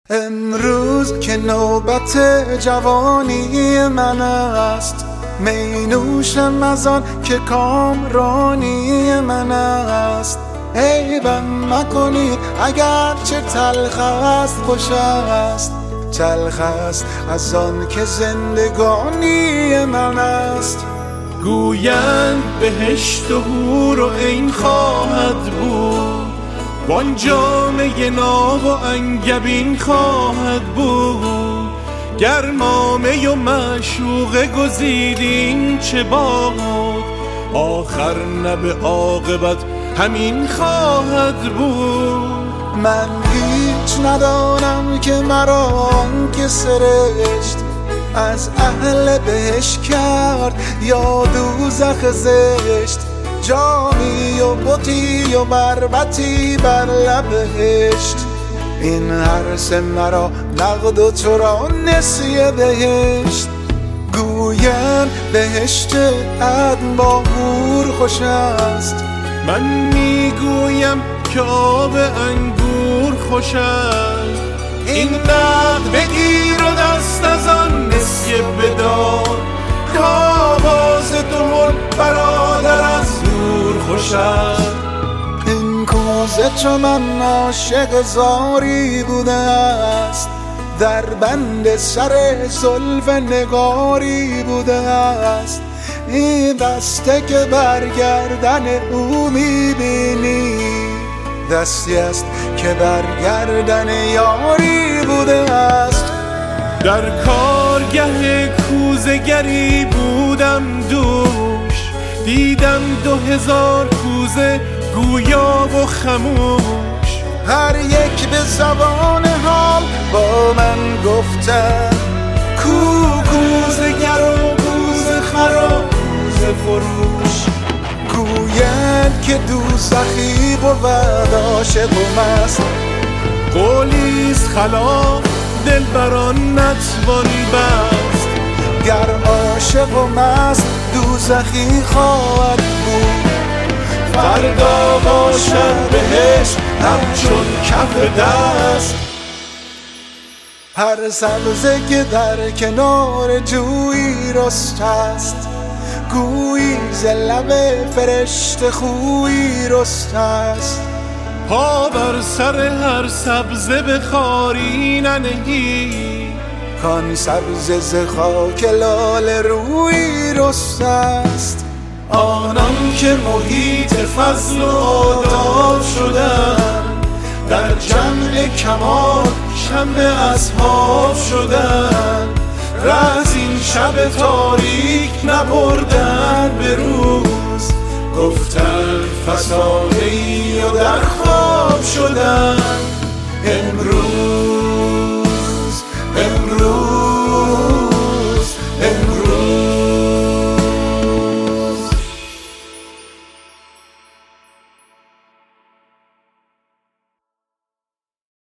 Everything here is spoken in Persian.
امروز که نوبت جوانی من است، می نوشم از آن که کامرانی من است. عیبم مکنید اگر چه تلخ است، خوش است. تلخ است از آن که زندگانی من است. گویند بهشت و حور و عین خواهد بود، وان جامه ناب و انگبین خواهد بود. گرمامه و معشوقه گزیدین چه باد، آخر نه به عاقبت همین خواهد بود. من هیچ ندانم که مرا آن که سرشت از اهل بهشت کرد یا دوزخ زشت. جامی و بطی و بربطی بر لبهشت، این هر سه مرا نقد و تو را نسیه بهشت. گویم بهشت عدن با حور خوش است، من میگویم که آب انگور خوش است. این نقد بگیر و دست از آن نسیه بدار، که آواز دهل برادر از دور خوش است. این کوزه چو من عاشق زاری بوده است، در بند سر زلف نگاری بوده است. این دسته که برگردن او میبینی، دستی است که برگردن یاری بوده است. در کارگه کوزه گری بودم دوش، دیدم 2000 کوزه گویا و خموش. هر یک به زبان حال با من گفتن، کو کوزه گر و کوزه خر و کوزه فروش. گویند که دوزخی بود عاشق و مست، قولیست خلاف دلبران نتوان بست. گر عاشق و مست دوزخی خواهد بود، فردا باشد بهشت همچون کف دست. هر سبزه که در کنار جویی رست است، گویی ز لب فرشته خویی رست است. پا بر سر هر سبزه به خاری ننهی، کان سبزه ز خاک لاله رویی رست است. آنان که محیط فضل و آداب شدن، در جمع کمال شمع اصحاب شدن. رز این شب تاریک نبردن به روز، گفتن فسانه‌ای و در خواب شدن.